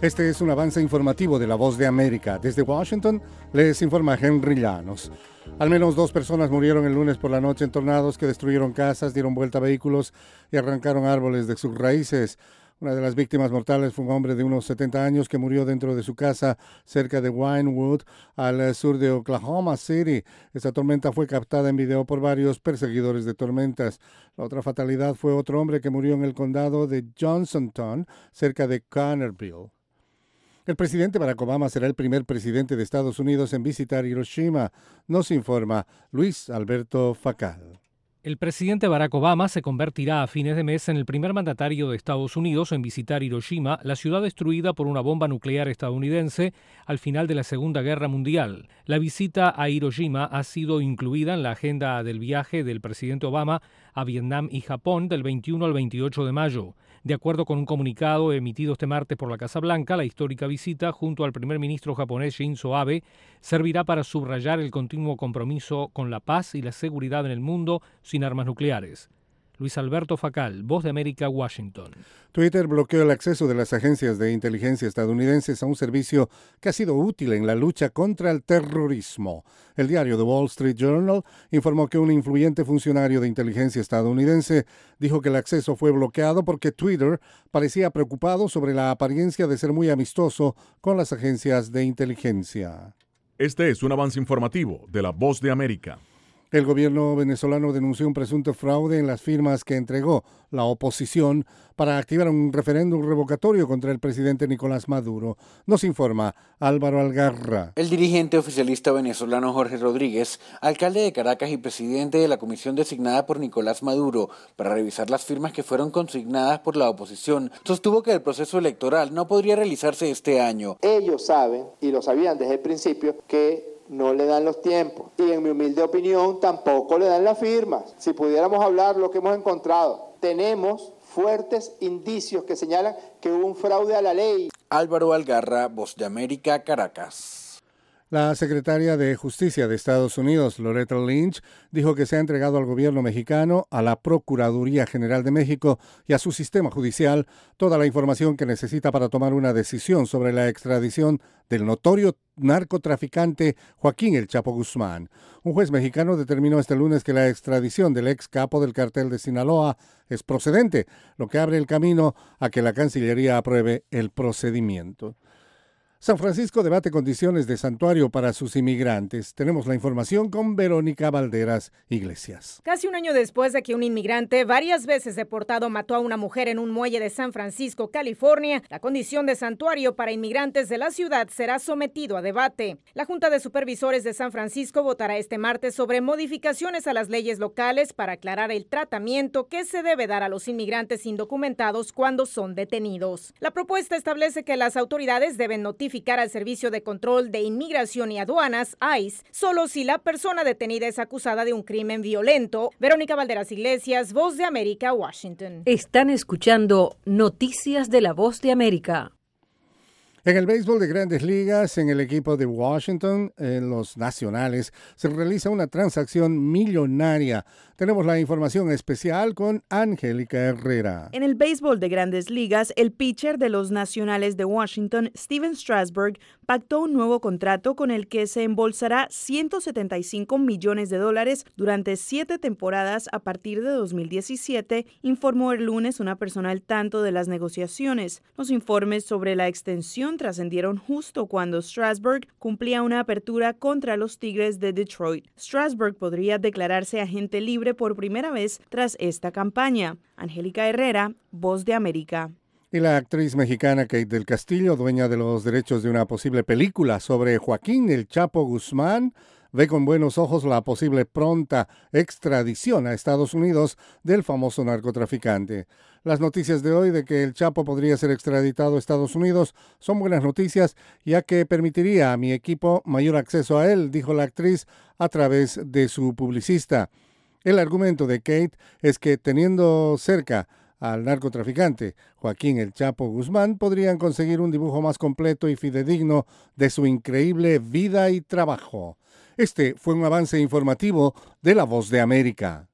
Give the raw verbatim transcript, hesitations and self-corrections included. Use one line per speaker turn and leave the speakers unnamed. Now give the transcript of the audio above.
Este es un avance informativo de La Voz de América. Desde Washington les informa Henry Llanos. Al menos dos personas murieron el lunes por la noche en tornados que destruyeron casas, dieron vuelta a vehículos y arrancaron árboles de sus raíces. Una de las víctimas mortales fue un hombre de unos setenta años que murió dentro de su casa cerca de Winewood, al sur de Oklahoma City. Esta tormenta fue captada en video por varios perseguidores de tormentas. La otra fatalidad fue otro hombre que murió en el condado de Johnsonton, cerca de Connerville. El presidente Barack Obama será el primer presidente de Estados Unidos en visitar Hiroshima, nos informa Luis Alberto Facal.
El presidente Barack Obama se convertirá a fines de mes en el primer mandatario de Estados Unidos en visitar Hiroshima, la ciudad destruida por una bomba nuclear estadounidense al final de la Segunda Guerra Mundial. La visita a Hiroshima ha sido incluida en la agenda del viaje del presidente Obama a Vietnam y Japón del veintiuno al veintiocho de mayo. De acuerdo con un comunicado emitido este martes por la Casa Blanca, la histórica visita junto al primer ministro japonés Shinzo Abe servirá para subrayar el continuo compromiso con la paz y la seguridad en el mundo sin armas nucleares. Luis Alberto Facal, Voz de América, Washington.
Twitter bloqueó el acceso de las agencias de inteligencia estadounidenses a un servicio que ha sido útil en la lucha contra el terrorismo. El diario The Wall Street Journal informó que un influyente funcionario de inteligencia estadounidense dijo que el acceso fue bloqueado porque Twitter parecía preocupado sobre la apariencia de ser muy amistoso con las agencias de inteligencia.
Este es un avance informativo de La Voz de América.
El gobierno venezolano denunció un presunto fraude en las firmas que entregó la oposición para activar un referéndum revocatorio contra el presidente Nicolás Maduro. Nos informa Álvaro Algarra.
El dirigente oficialista venezolano Jorge Rodríguez, alcalde de Caracas y presidente de la comisión designada por Nicolás Maduro para revisar las firmas que fueron consignadas por la oposición, sostuvo que el proceso electoral no podría realizarse este año.
Ellos saben, y lo sabían desde el principio, que no le dan los tiempos y en mi humilde opinión tampoco le dan las firmas. Si pudiéramos hablar lo que hemos encontrado, tenemos fuertes indicios que señalan que hubo un fraude a la ley.
Álvaro Algarra, Voz de América, Caracas.
La secretaria de Justicia de Estados Unidos, Loretta Lynch, dijo que se ha entregado al gobierno mexicano, a la Procuraduría General de México y a su sistema judicial toda la información que necesita para tomar una decisión sobre la extradición del notorio narcotraficante Joaquín El Chapo Guzmán. Un juez mexicano determinó este lunes que la extradición del ex capo del cartel de Sinaloa es procedente, lo que abre el camino a que la Cancillería apruebe el procedimiento. San Francisco debate condiciones de santuario para sus inmigrantes. Tenemos la información con Verónica Valderas Iglesias.
Casi un año después de que un inmigrante varias veces deportado mató a una mujer en un muelle de San Francisco, California, la condición de santuario para inmigrantes de la ciudad será sometido a debate. La Junta de Supervisores de San Francisco votará este martes sobre modificaciones a las leyes locales para aclarar el tratamiento que se debe dar a los inmigrantes indocumentados cuando son detenidos. La propuesta establece que las autoridades deben notificar al Servicio de Control de Inmigración y Aduanas, I C E, solo si la persona detenida es acusada de un crimen violento. Verónica Valderas Iglesias, Voz de América, Washington.
Están escuchando Noticias de la Voz de América.
En el béisbol de Grandes Ligas, en el equipo de Washington, en los Nacionales, se realiza una transacción millonaria. Tenemos la información especial con Angélica Herrera.
En el béisbol de Grandes Ligas, el pitcher de los Nacionales de Washington, Steven Strasburg, pactó un nuevo contrato con el que se embolsará ciento setenta y cinco millones de dólares durante siete temporadas a partir de dos mil diecisiete, informó el lunes una persona al tanto de las negociaciones. Los informes sobre la extensión trascendieron justo cuando Strasburg cumplía una apertura contra los Tigres de Detroit. Strasburg podría declararse agente libre por primera vez tras esta campaña. Angélica Herrera, Voz de América.
Y la actriz mexicana Kate del Castillo, dueña de los derechos de una posible película sobre Joaquín El Chapo Guzmán, ve con buenos ojos la posible pronta extradición a Estados Unidos del famoso narcotraficante. Las noticias de hoy de que el Chapo podría ser extraditado a Estados Unidos son buenas noticias, ya que permitiría a mi equipo mayor acceso a él, dijo la actriz a través de su publicista. El argumento de Kate es que teniendo cerca al narcotraficante Joaquín El Chapo Guzmán, podrían conseguir un dibujo más completo y fidedigno de su increíble vida y trabajo. Este fue un avance informativo de La Voz de América.